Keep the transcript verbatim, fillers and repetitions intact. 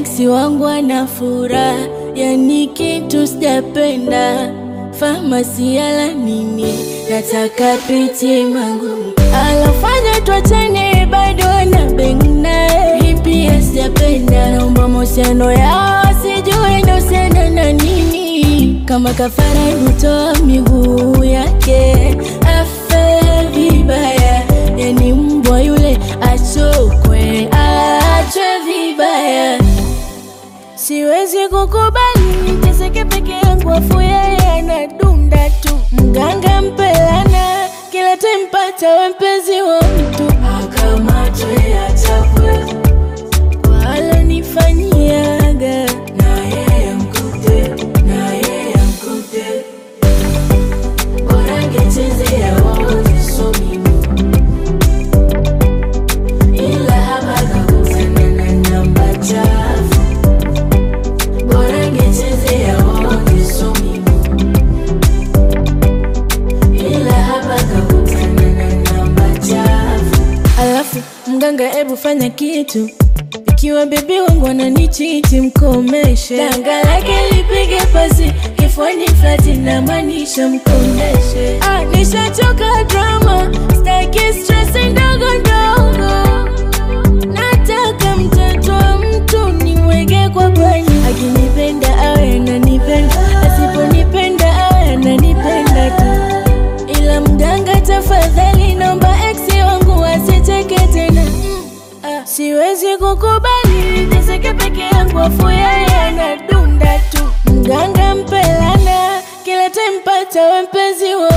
eksi wangu ana furaha, yani kitu sijapenda. Famasi yala nini, nataka piti mangu. Alofanya tuachane bado na bengna, hipi ya sijapenda. Naomba mahusiano yao sijui inahusiana na nini. Kama kafara hutoa miguu yake afe vibaya, yani mbwa yule achokwe achwe vibaya. Siwezi kukubali niteseke peke yangu, afu yeye anadunda tu. Mganga mpelana kila time pata we mpenzi wa mtu, akamatwe achapwe kwa alonifanyiaga. Na yeye mkute, na yeye mkute, bora ngechezea wote so mimi. Ila hapa kakutana na namba chafu, bora ngechezea wote so mimi. Ila hapa kakutana na namba chafu. Alafu mganga ebu fanya kitu, ikiwa bibi wangu ananichiti mkomeshe. Danga lake lipige pasi, kifuani flati na manisha mkondeshe. Ah, nishachoka drama, staki stress ndogo ndogo. Nataka mtoto wa mtu nimweke kwa bani. Akinipenda awe ananipenda, asiponipenda awe ananipenda tu. Ila mganga tafadhali naomba eksi wangu asiteke tena. Ah, siwezi kukubali niteseke peke yangu, afu yeye anadunda tu. Mganga mpelana kila time pata we mpenzi wa